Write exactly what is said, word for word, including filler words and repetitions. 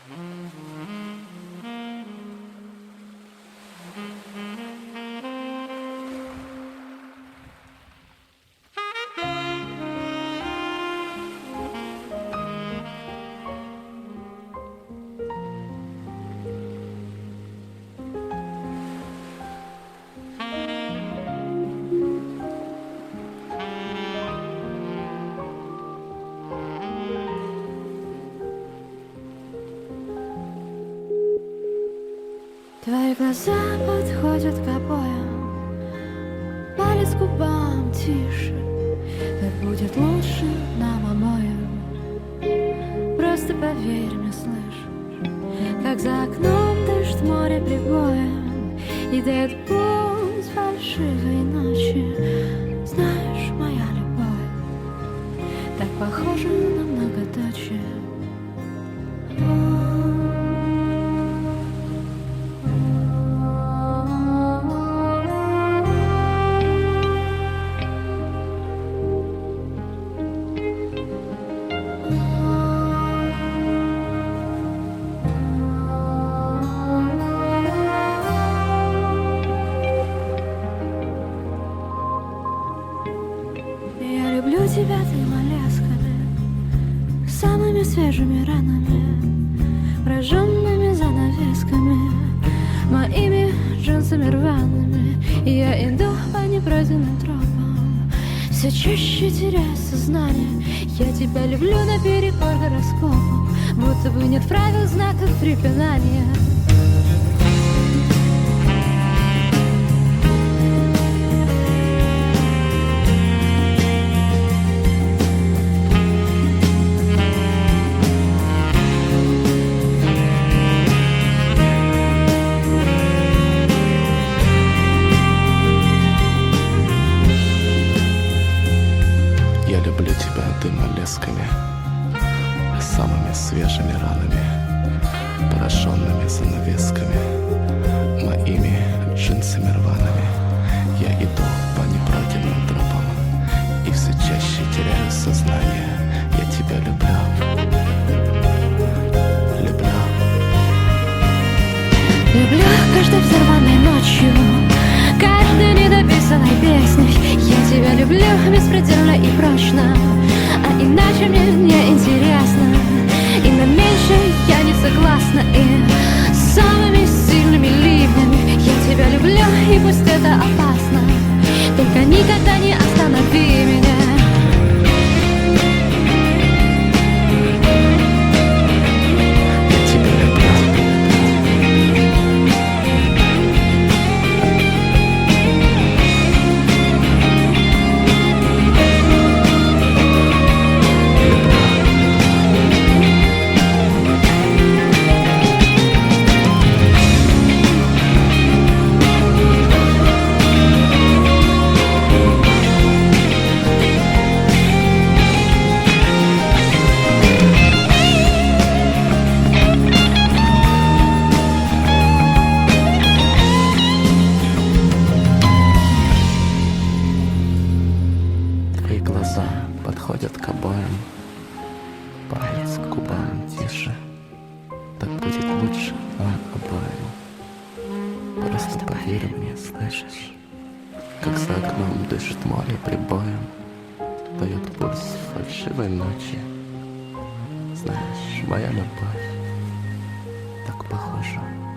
Твои глаза подходят к обоям, палец к губам тише. Так будет лучше нам обоим. Просто поверь мне, слышишь, как за окном дышит море прибоем и дает путь фальшивой ночи. Знаешь, моя любовь так похожа на многоточие. Я люблю тебя тремя лесками, самыми свежими ранами, прожженными занавесками, моими джинсами рваными. И я иду по непройденным тропам, все чаще теряя сознание. Я тебя люблю наперекор гороскопам, будто бы нет правил, знаков препинания. Я люблю тебя дымолесками, самыми свежими ранами, пораженными занавесками, моими джинсами рваными. Я иду по непройденным тропам и все чаще теряю сознание. Я тебя люблю, люблю. Люблю каждой взорванной ночью, каждой недописанной песней. Я тебя люблю беспредельно и прочно, а иначе мне не интересно. И на меньшее я не согласна. И самыми сильными ливнями я тебя люблю, и пусть это опасно, только никогда не останови меня. Я тебя люблю. Твои глаза подходят к обоям, палец к губам тише. Так будет лучше нам обоим. Просто поверь мне, слышишь, как за окном дышит море прибоем, дает пульс фальшивой ночи. Знаешь, моя любовь так похожа